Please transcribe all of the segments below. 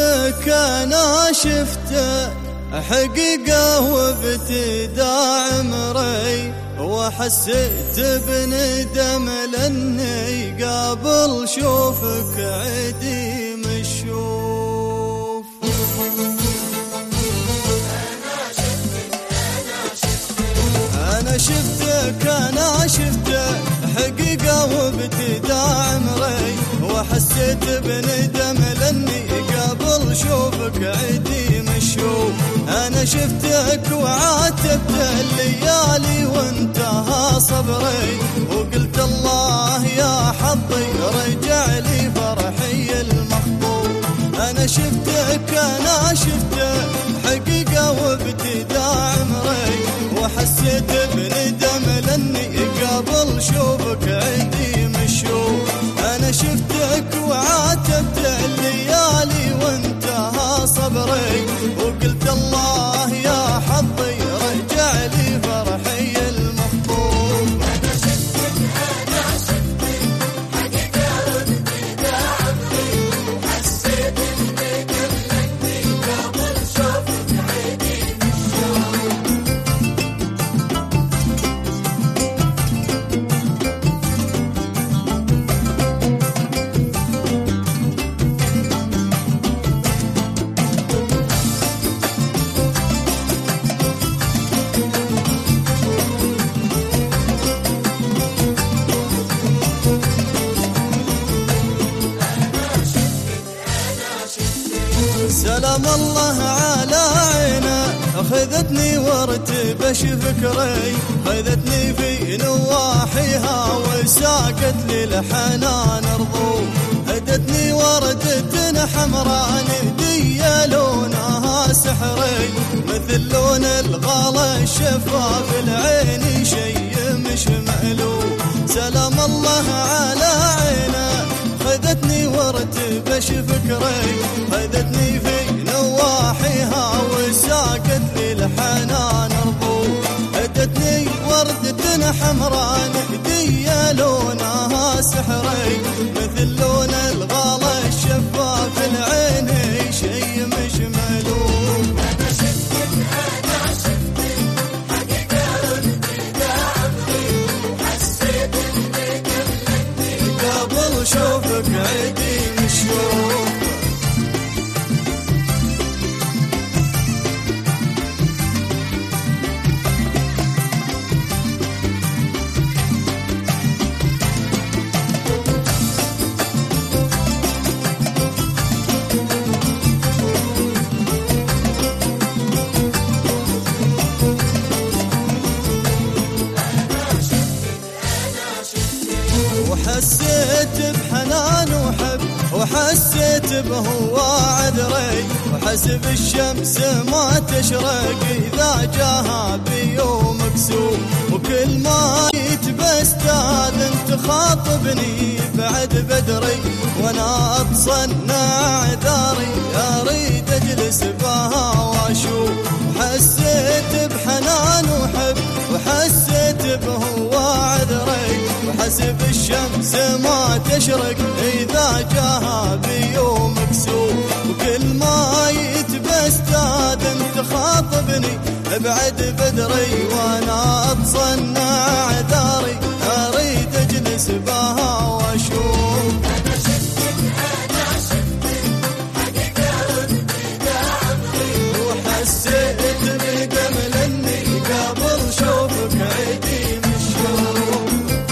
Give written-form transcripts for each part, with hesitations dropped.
شفتك انا شفتك حقيقة وابتداء عمري، وحسيت بندم لاني قابل شوفك عديم الشوف. انا شفتك حقيقة وابتداء عمري، وحسيت بندم لاني قابل شوفك عديم الشوف. انا شفتك وعاتبت الليالي وانتهى صبري، وقلت الله يا حظي رجع لي فرحي المخطوف. انا شفتك حقيقة وابتداء عمري، وحسيت بندم لاني قابل شوفك عديم الشوف. انا شفتك وعاتبت الليالي وانتهى صبري، وقلت الله يا حظي رجع لي فرحي المخطوف. انا شفتك حقيقة وابتداء عمري، وحسيت بندم لاني قابل شوفك عديم الشوف. سلام الله على عينه أخذتني وارتبش فكري، خذتني في نواحيها وساقت لي الحنان رضوم. هدتني وردة حمراء نهدية لونها سحري، مثل لون الغلا الشفاف العين شي مش مألوف. سلام الله على عينه خذتني وارتبش فكري، خذتني في نواحيها وساقت لي الحنان رضوم. هدتني وردة حمراء نهدية لونها سحري، مثل لون الغلا الشفاف العين شي مش مألوف. انا شفتك حقيقة وابتداء عمري، وحسيت بندم لاني قابل شوفك عديم الشوف. وحسيت بحنان وحب، وحسيت بهو عذري، وحسب الشمس ما تشرق إذا جاها بيوم كسوف. وكل ما جيت بستاذن تخاطبني بعد بدري، وانا اتصنع عذاري اريد اجلس بها واشوف. وحسيت بحنان وحب، وحسيت بهو عذري، وحسب الشمس ما تشرق إذا جاها بيوم كسوف. وكل ما يتبستاذن تخاطبني بعد بدري، وانا اتصنع عذاري اريد اجلس بها واشوف. انا شفتك حقيقة وابتداء عمري، وحسيت بندم لاني قابل شوفك عديم الشوف.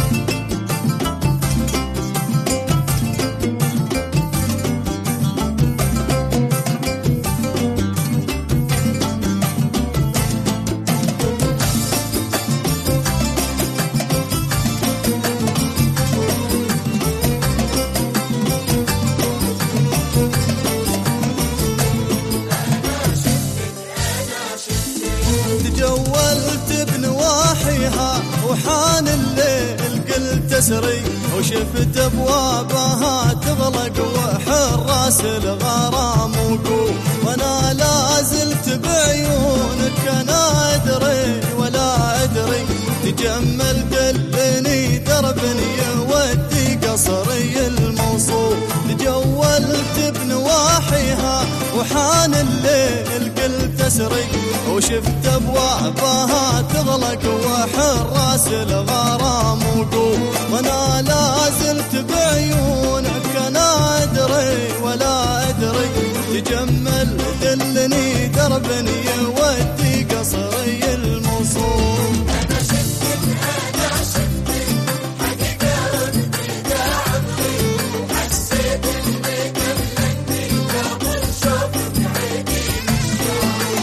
تجولت بنواحيها وحان الليل قلت اسري، وشفت ابوابها تغلق وحراس الغرام وقوف. وانا لا زلت بعيونك انا ادري ولا ادري، تجمل دلني درب يودي قصري الموصول. تجولت بنواحيها تسري، وشفت ابوابها تغلق وحراس الغرام وقوف، وانا لا زلت بعيونك انا ادري ولا ادري، تجمل دلني درب يودي قصري الموصول. أنا شفتك حقيقة بيدا عمري، وحسيت إني كملتني قبل شوفك عيني مشتاق.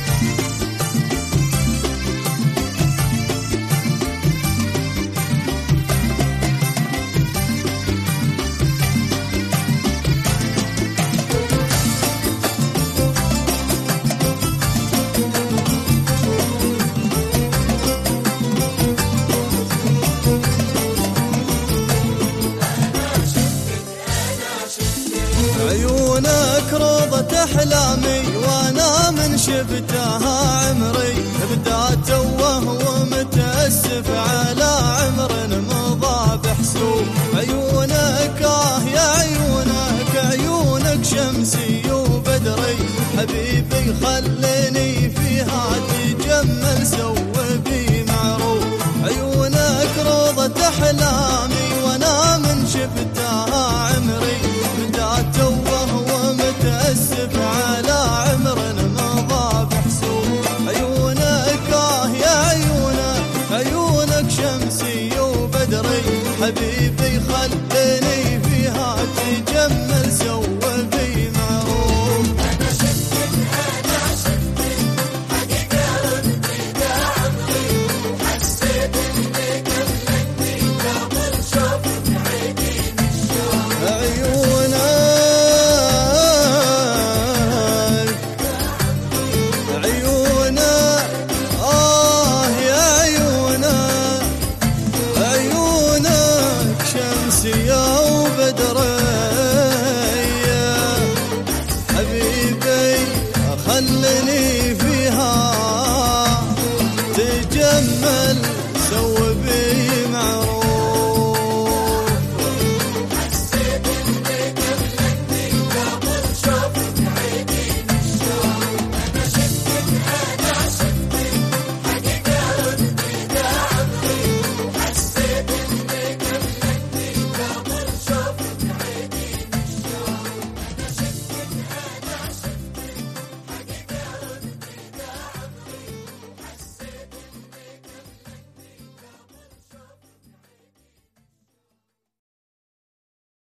عيونك روضة أحلامي وأنا من شفتها عمري، بدأت وهو متأسف على عمر مضى بحسوب. عيونك يا عيونك عيونك شمسي وبدري، حبيبي خليني فيها تجمل سوي بي معروف. عيونك روضة أحلامي وأنا من شفتها عمري، بدأت وهو متأسف على عمر مضى بحسوب. عيونك يا عيونك عيونك شمسي وبدري، حبيبي